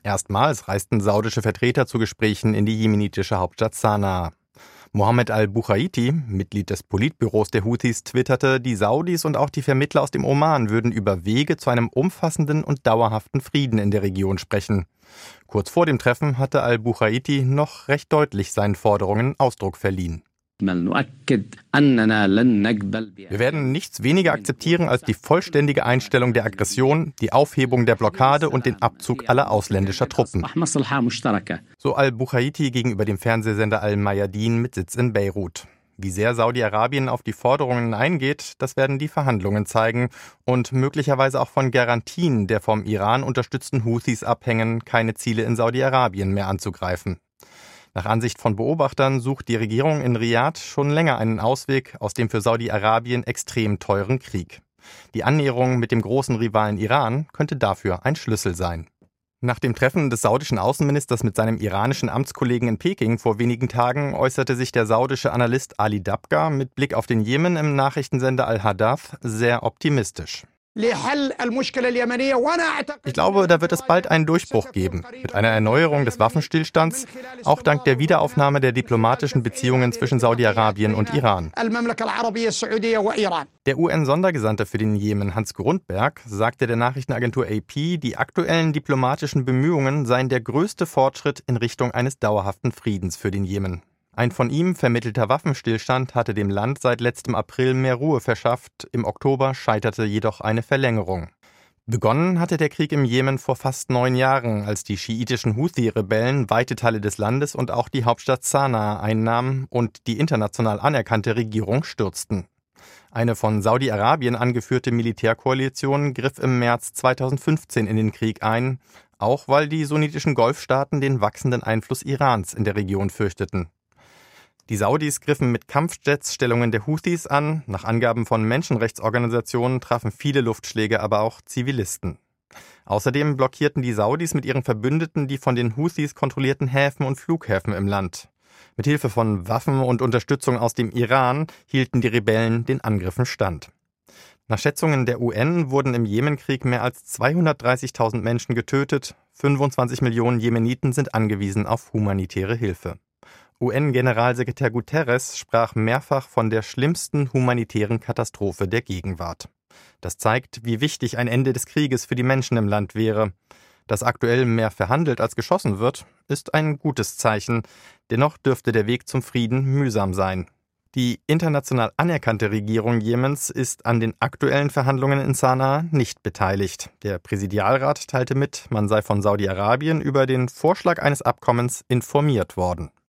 Erstmals reisten saudische Vertreter zu Gesprächen in die jemenitische Hauptstadt Sanaa. Mohammed al-Buchaiti, Mitglied des Politbüros der Houthis, twitterte, die Saudis und auch die Vermittler aus dem Oman würden über Wege zu einem umfassenden und dauerhaften Frieden in der Region sprechen. Kurz vor dem Treffen hatte al-Buchaiti noch recht deutlich seinen Forderungen Ausdruck verliehen. Wir werden nichts weniger akzeptieren als die vollständige Einstellung der Aggression, die Aufhebung der Blockade und den Abzug aller ausländischer Truppen. So al-Buchaiti gegenüber dem Fernsehsender Al-Mayadin mit Sitz in Beirut. Wie sehr Saudi-Arabien auf die Forderungen eingeht, das werden die Verhandlungen zeigen und möglicherweise auch von Garantien der vom Iran unterstützten Houthis abhängen, keine Ziele in Saudi-Arabien mehr anzugreifen. Nach Ansicht von Beobachtern sucht die Regierung in Riad schon länger einen Ausweg aus dem für Saudi-Arabien extrem teuren Krieg. Die Annäherung mit dem großen Rivalen Iran könnte dafür ein Schlüssel sein. Nach dem Treffen des saudischen Außenministers mit seinem iranischen Amtskollegen in Peking vor wenigen Tagen äußerte sich der saudische Analyst Ali Dabga mit Blick auf den Jemen im Nachrichtensender Al-Hadath sehr optimistisch. Ich glaube, da wird es bald einen Durchbruch geben, mit einer Erneuerung des Waffenstillstands, auch dank der Wiederaufnahme der diplomatischen Beziehungen zwischen Saudi-Arabien und Iran. Der UN-Sondergesandte für den Jemen, Hans Grundberg, sagte der Nachrichtenagentur AP, die aktuellen diplomatischen Bemühungen seien der größte Fortschritt in Richtung eines dauerhaften Friedens für den Jemen. Ein von ihm vermittelter Waffenstillstand hatte dem Land seit letztem April mehr Ruhe verschafft, im Oktober scheiterte jedoch eine Verlängerung. Begonnen hatte der Krieg im Jemen vor fast 9 Jahren, als die schiitischen Houthi-Rebellen weite Teile des Landes und auch die Hauptstadt Sanaa einnahmen und die international anerkannte Regierung stürzten. Eine von Saudi-Arabien angeführte Militärkoalition griff im März 2015 in den Krieg ein, auch weil die sunnitischen Golfstaaten den wachsenden Einfluss Irans in der Region fürchteten. Die Saudis griffen mit Kampfjets Stellungen der Houthis an. Nach Angaben von Menschenrechtsorganisationen trafen viele Luftschläge aber auch Zivilisten. Außerdem blockierten die Saudis mit ihren Verbündeten die von den Houthis kontrollierten Häfen und Flughäfen im Land. Mit Hilfe von Waffen und Unterstützung aus dem Iran hielten die Rebellen den Angriffen stand. Nach Schätzungen der UN wurden im Jemenkrieg mehr als 230.000 Menschen getötet. 25 Millionen Jemeniten sind angewiesen auf humanitäre Hilfe. UN-Generalsekretär Guterres sprach mehrfach von der schlimmsten humanitären Katastrophe der Gegenwart. Das zeigt, wie wichtig ein Ende des Krieges für die Menschen im Land wäre. Dass aktuell mehr verhandelt als geschossen wird, ist ein gutes Zeichen. Dennoch dürfte der Weg zum Frieden mühsam sein. Die international anerkannte Regierung Jemens ist an den aktuellen Verhandlungen in Sanaa nicht beteiligt. Der Präsidialrat teilte mit, man sei von Saudi-Arabien über den Vorschlag eines Abkommens informiert worden.